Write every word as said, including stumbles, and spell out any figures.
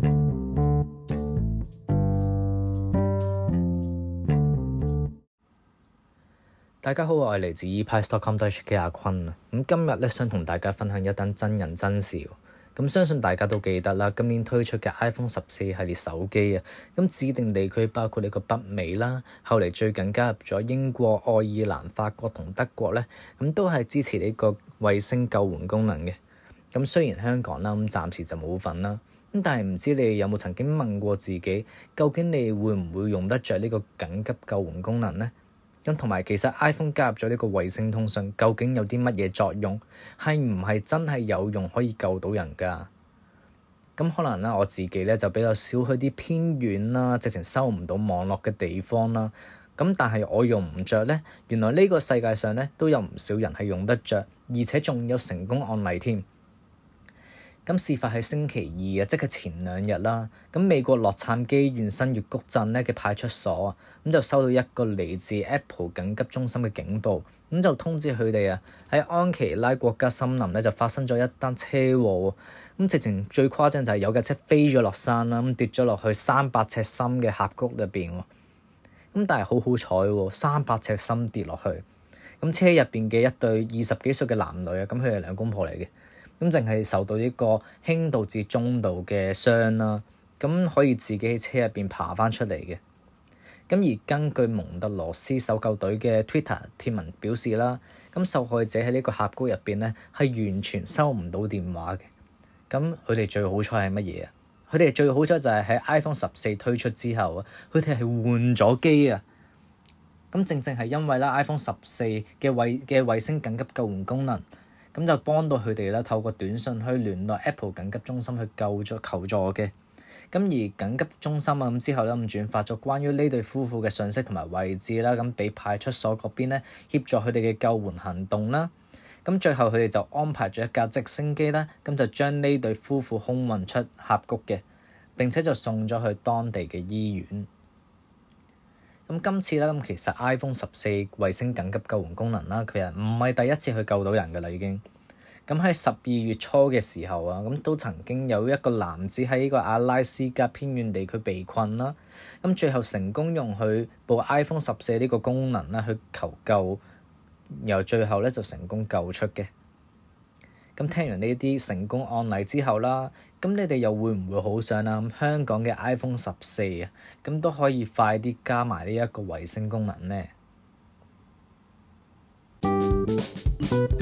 大家好，我係嚟自 e price dot com dot h k 嘅阿坤啊。咁今日咧想同大家分享一單真人真事。咁相信大家都記得啦，今年推出嘅 iPhone 十四系列手機啊，咁指定地區包括呢個北美啦，後嚟最近加入咗英國、愛爾蘭、法國同德國咧，咁都係支持呢個衛星救援功能嘅。咁雖然香港啦，咁暫時就冇份啦，咁但係唔知你哋有冇曾經問過自己，究竟你會唔會用得着呢個緊急救援功能呢？咁同埋，其實 iPhone 加入咗呢個衛星通訊，究竟有啲乜嘢作用？係唔係真係有用可以救到人㗎？咁可能啦，我自己咧就比較少去啲偏遠啦，直情收唔到網絡嘅地方啦。咁但係我用唔着咧，原來呢個世界上咧都有唔少人係用得着，而且仲有成功案例添。咁事發喺星期二啊，即係前兩日啦。咁美國洛杉磯縣新月谷鎮咧嘅派出所啊，咁就收到一個嚟自 Apple 緊急中心嘅警報，咁就通知佢哋啊，喺安琪拉國家森林咧就發生咗一單車禍。咁直情最誇張就係有架車飛咗落山啦，咁跌咗落去三百尺深嘅峽谷入邊。咁但係好好彩喎，三百尺深跌落去。咁車入邊嘅一對二十幾歲嘅男女啊，咁佢哋兩公婆嚟嘅。咁淨係受到呢個輕度至中度嘅傷啦，咁可以自己喺車入邊爬翻出嚟嘅。咁而根據蒙特羅斯搜救隊嘅 Twitter 貼文表示啦，咁受害者喺呢個峽谷入邊咧係完全收唔到電話嘅。咁佢哋最好彩係乜嘢啊？佢哋最好彩就係喺 iPhone 十四推出之後啊，佢哋係換咗機啊。咁正正係因為啦 iPhone 十四嘅衛嘅衛星緊急救援功能。咁就幫到佢哋啦，透過短信去聯絡 Apple 緊急中心去救助求助嘅。咁而緊急中心啊，咁之後咧咁轉發咗關於呢對夫婦嘅信息同埋位置啦，咁俾派出所嗰邊咧協助佢哋嘅救援行動啦。咁最後佢哋就安排咗一架直升機啦，咁就將呢對夫婦空運出峽谷嘅，並且就送咗去當地嘅醫院。咁今次咧，咁其實 iPhone 十四衛星緊急救援功能啦，佢係唔係第一次去救到人㗎啦已經。咁喺十二月初嘅時候啊，咁都曾經有一個男子喺呢個阿拉斯加偏遠地區被困啦，咁最後成功用佢部 iPhone 十四呢個功能啦去求救，然後最後咧就成功救出嘅。咁聽完呢啲成功案例之後啦，咁你哋又會唔會好想啊？咁香港嘅 iPhone 十四啊，咁都可以快啲加埋呢一個衛星功能呢？